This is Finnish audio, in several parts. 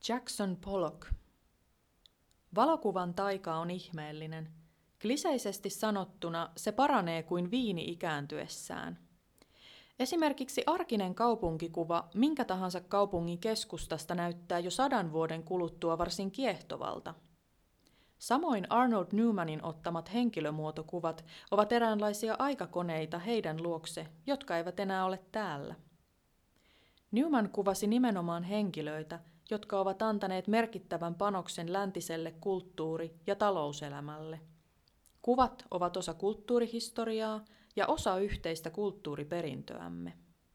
Jackson Pollock. Valokuvan taika on ihmeellinen. Kliseisesti sanottuna se paranee kuin viini ikääntyessään. Esimerkiksi arkinen kaupunkikuva minkä tahansa kaupungin keskustasta näyttää jo 100 vuoden kuluttua varsin kiehtovalta. Samoin Arnold Newmanin ottamat henkilömuotokuvat ovat eräänlaisia aikakoneita heidän luokse, jotka eivät enää ole täällä. Newman kuvasi nimenomaan henkilöitä, jotka ovat antaneet merkittävän panoksen läntiselle kulttuuri- ja talouselämälle. Kuvat ovat osa kulttuurihistoriaa ja osa yhteistä kulttuuriperintöämme.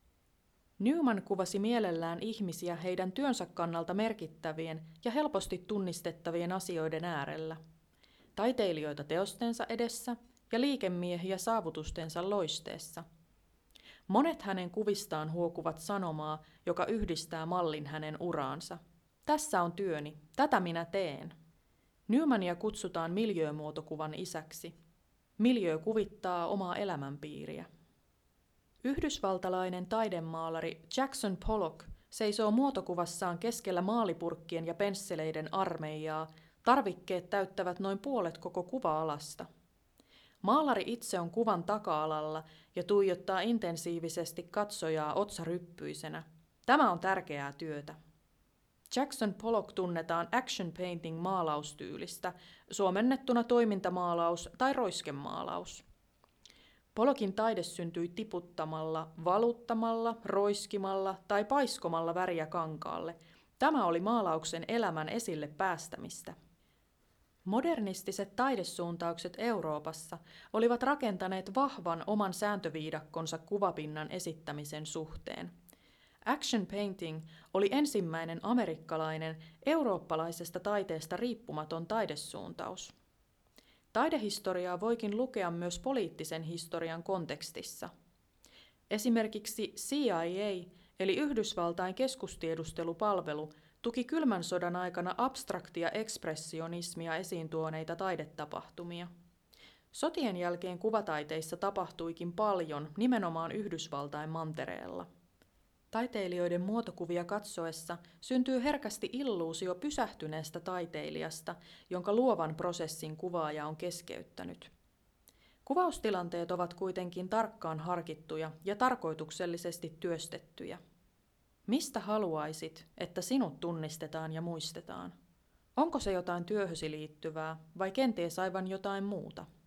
Newman kuvasi mielellään ihmisiä heidän työnsä kannalta merkittävien ja helposti tunnistettavien asioiden äärellä. Taiteilijoita teostensa edessä ja liikemiehiä saavutustensa loisteessa. Monet hänen kuvistaan huokuvat sanomaa, joka yhdistää mallin hänen uraansa. Tässä on työni, tätä minä teen. Newmania kutsutaan miljöömuotokuvan isäksi. Miljöö kuvittaa omaa elämänpiiriä. Yhdysvaltalainen taidemaalari Jackson Pollock seisoo muotokuvassaan keskellä maalipurkkien ja pensseleiden armeijaa. Tarvikkeet täyttävät noin puolet koko kuva-alasta. Maalari itse on kuvan taka-alalla ja tuijottaa intensiivisesti katsojaa otsaryppyisenä. Tämä on tärkeää työtä. Jackson Pollock tunnetaan action painting maalaustyylistä, suomennettuna toimintamaalaus tai roiskemaalaus. Pollockin taide syntyi tiputtamalla, valuttamalla, roiskimalla tai paiskomalla väriä kankaalle. Tämä oli maalauksen elämän esille päästämistä. Modernistiset taidesuuntaukset Euroopassa olivat rakentaneet vahvan oman sääntöviidakkonsa kuvapinnan esittämisen suhteen. Action painting oli ensimmäinen amerikkalainen, eurooppalaisesta taiteesta riippumaton taidesuuntaus. Taidehistoriaa voikin lukea myös poliittisen historian kontekstissa. Esimerkiksi CIA, eli Yhdysvaltain keskustiedustelupalvelu, tuki kylmän sodan aikana abstraktia ekspressionismia esiin tuoneita taidetapahtumia. Sotien jälkeen kuvataiteissa tapahtuikin paljon nimenomaan Yhdysvaltain mantereella. Taiteilijoiden muotokuvia katsoessa syntyy herkästi illuusio pysähtyneestä taiteilijasta, jonka luovan prosessin kuvaaja on keskeyttänyt. Kuvaustilanteet ovat kuitenkin tarkkaan harkittuja ja tarkoituksellisesti työstettyjä. Mistä haluaisit, että sinut tunnistetaan ja muistetaan? Onko se jotain työhösi liittyvää vai kenties aivan jotain muuta?